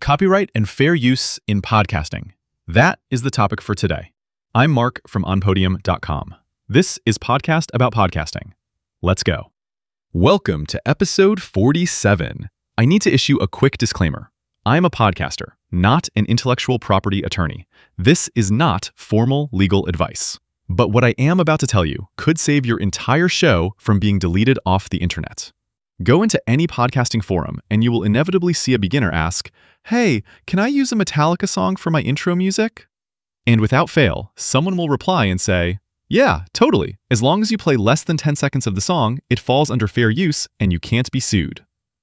Copyright and fair use in podcasting. That is the topic for today. I'm Mark from onpodium.com. This is Podcast About Podcasting. Let's go. Welcome to episode 47. I need to issue a quick disclaimer. I'm a podcaster, not an intellectual property attorney. This is not formal legal advice. But what I am about to tell you could save your entire show from being deleted off the internet. Go into any podcasting forum and you will inevitably see a beginner ask, "Hey, can I use a Metallica song for my intro music?" And without fail, someone will reply and say, "Yeah, totally. As long as you play less than 10 seconds of the song, it falls under fair use and you can't be sued."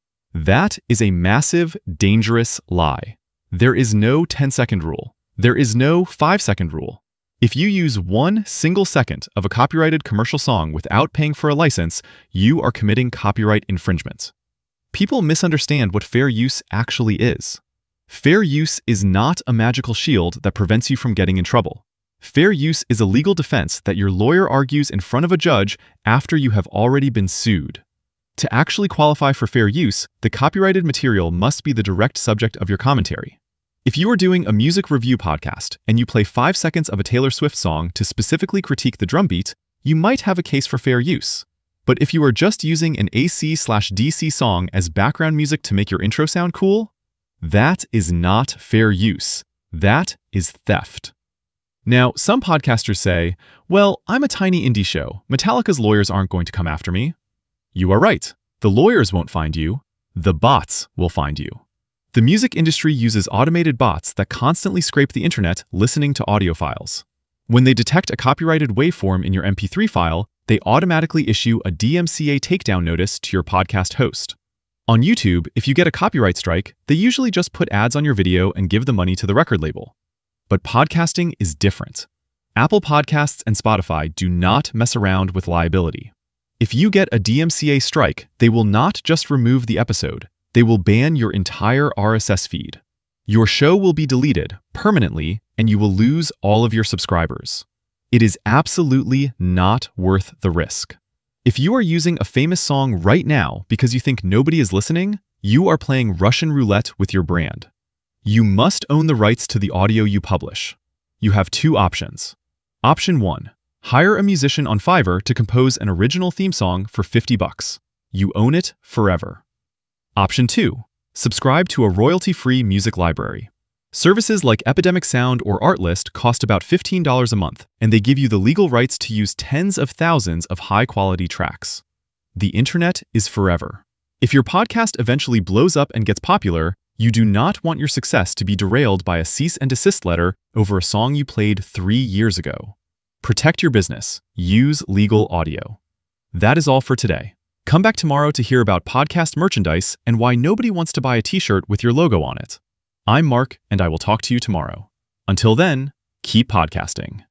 That is a massive, dangerous lie. There is no 10-second rule. There is no 5-second rule. If you use 1 single second of a copyrighted commercial song without paying for a license, you are committing copyright infringement. People misunderstand what fair use actually is. Fair use is not a magical shield that prevents you from getting in trouble. Fair use is a legal defense that your lawyer argues in front of a judge after you have already been sued. To actually qualify for fair use, the copyrighted material must be the direct subject of your commentary. If you are doing a music review podcast and you play 5 seconds of a Taylor Swift song to specifically critique the drum beat, you might have a case for fair use. But if you are just using an AC/DC song as background music to make your intro sound cool, that is not fair use. That is theft. Now, some podcasters say, "Well, I'm a tiny indie show. Metallica's lawyers aren't going to come after me." You are right. The lawyers won't find you. The bots will find you. The music industry uses automated bots that constantly scrape the internet listening to audio files. When they detect a copyrighted waveform in your MP3 file, they automatically issue a DMCA takedown notice to your podcast host. On YouTube, if you get a copyright strike, they usually just put ads on your video and give the money to the record label. But podcasting is different. Apple Podcasts and Spotify do not mess around with liability. If you get a DMCA strike, they will not just remove the episode. They will ban your entire RSS feed. Your show will be deleted permanently, and you will lose all of your subscribers. It is absolutely not worth the risk. If you are using a famous song right now because you think nobody is listening, you are playing Russian roulette with your brand. You must own the rights to the audio you publish. You have 2 options. Option 1. Hire a musician on Fiverr to compose an original theme song for $50. You own it forever. Option 2. Subscribe to a royalty-free music library. Services like Epidemic Sound or Artlist cost about $15 a month, and they give you the legal rights to use tens of thousands of high-quality tracks. The internet is forever. If your podcast eventually blows up and gets popular, you do not want your success to be derailed by a cease and desist letter over a song you played 3 years ago. Protect your business. Use legal audio. That is all for today. Come back tomorrow to hear about podcast merchandise and why nobody wants to buy a t-shirt with your logo on it. I'm Mark, and I will talk to you tomorrow. Until then, keep podcasting.